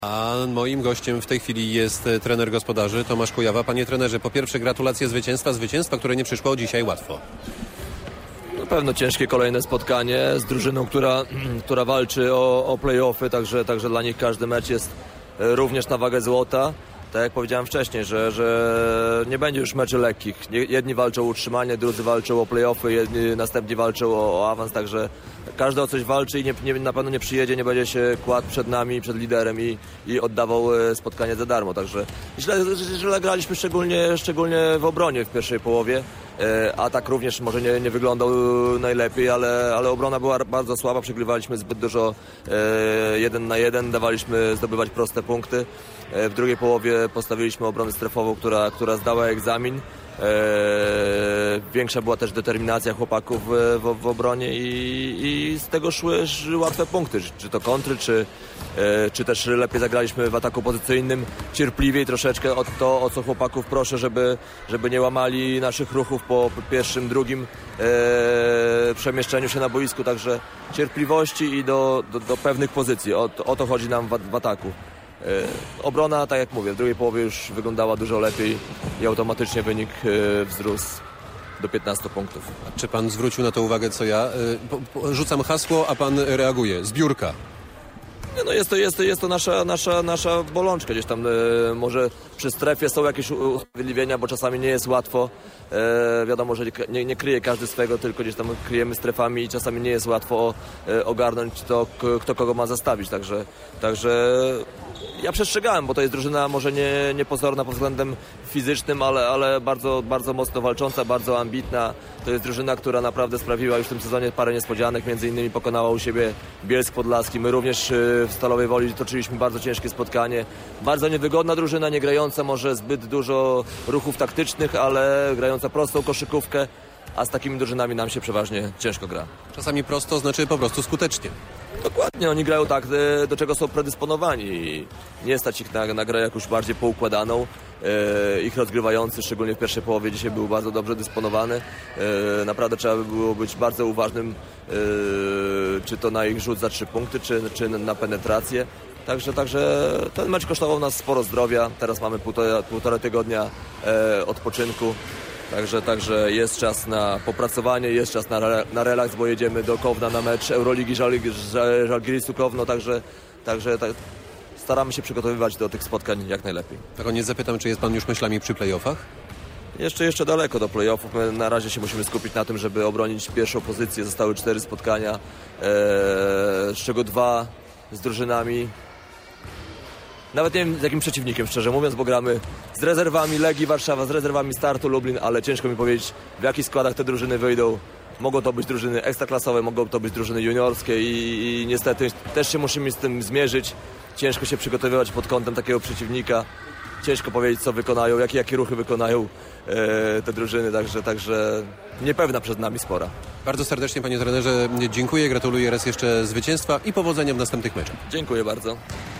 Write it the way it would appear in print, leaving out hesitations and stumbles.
A moim gościem w tej chwili jest trener gospodarzy Tomasz Kujawa. Panie trenerze, po pierwsze gratulacje zwycięstwa, które nie przyszło dzisiaj łatwo. Na pewno ciężkie kolejne spotkanie z drużyną, która walczy o play-offy, także dla nich każdy mecz jest również na wagę złota. Tak jak powiedziałem wcześniej, że nie będzie już meczy lekkich. Jedni walczą o utrzymanie, drudzy walczą o play-offy, następni walczą o awans, także każdy o coś walczy i na pewno nie przyjedzie, nie będzie się kładł przed nami, przed liderem i oddawał spotkanie za darmo. Także źle graliśmy szczególnie w obronie w pierwszej połowie. Atak również może nie wyglądał najlepiej, ale obrona była bardzo słaba, przegrywaliśmy zbyt dużo 1 na 1, dawaliśmy zdobywać proste punkty. W drugiej połowie postawiliśmy obronę strefową, która zdała egzamin. Większa była też determinacja chłopaków w obronie i z tego szły łatwe punkty, czy to kontry, czy też lepiej zagraliśmy w ataku pozycyjnym, cierpliwiej troszeczkę o co chłopaków proszę, żeby nie łamali naszych ruchów po pierwszym, drugim przemieszczeniu się na boisku, także cierpliwości i do pewnych pozycji, o to chodzi nam w ataku. Obrona, tak jak mówię, w drugiej połowie już wyglądała dużo lepiej i automatycznie wynik wzrósł do 15 punktów. A czy pan zwrócił na to uwagę, co ja? Rzucam hasło, a pan reaguje. Zbiórka. Jest to nasza bolączka. Gdzieś tam może przy strefie są jakieś usprawiedliwienia, bo czasami nie jest łatwo. Wiadomo, że nie kryje każdy swego, tylko gdzieś tam kryjemy strefami i czasami nie jest łatwo ogarnąć to, kto kogo ma zastawić. Także ja przestrzegałem, bo to jest drużyna może niepozorna pod względem fizycznym, ale bardzo, bardzo mocno walcząca, bardzo ambitna. To jest drużyna, która naprawdę sprawiła już w tym sezonie parę niespodzianek, między innymi pokonała u siebie Bielsk Podlaski. My również w Stalowej Woli toczyliśmy bardzo ciężkie spotkanie. Bardzo niewygodna drużyna, nie grająca może zbyt dużo ruchów taktycznych, ale grająca prostą koszykówkę, a z takimi drużynami nam się przeważnie ciężko gra. Czasami prosto znaczy po prostu skutecznie. Dokładnie, oni grają tak, do czego są predysponowani. Nie stać ich na grę jakąś bardziej poukładaną. Ich rozgrywający, szczególnie w pierwszej połowie, dzisiaj był bardzo dobrze dysponowany. Naprawdę trzeba by było być bardzo uważnym, czy to na ich rzut za 3 punkty, czy na penetrację. Także ten mecz kosztował nas sporo zdrowia. Teraz mamy półtora tygodnia odpoczynku. Także jest czas na popracowanie, jest czas na relaks, bo jedziemy do Kowna na mecz Euroligi Żalgirisu Kowno, także staramy się przygotowywać do tych spotkań jak najlepiej. Na koniec zapytam, czy jest pan już myślami przy playoffach? Jeszcze daleko do playoffów. My na razie się musimy skupić na tym, żeby obronić pierwszą pozycję. Zostały 4 spotkania, z czego 2 z drużynami. Nawet nie wiem z jakim przeciwnikiem, szczerze mówiąc, bo gramy z rezerwami Legii Warszawa, z rezerwami Startu Lublin, ale ciężko mi powiedzieć, w jakich składach te drużyny wyjdą. Mogą to być drużyny ekstraklasowe, mogą to być drużyny juniorskie i niestety też się musimy z tym zmierzyć. Ciężko się przygotowywać pod kątem takiego przeciwnika. Ciężko powiedzieć, co wykonają, jakie ruchy wykonają te drużyny, także niepewna przed nami spora. Bardzo serdecznie, panie trenerze, dziękuję, gratuluję raz jeszcze zwycięstwa i powodzenia w następnych meczach. Dziękuję bardzo.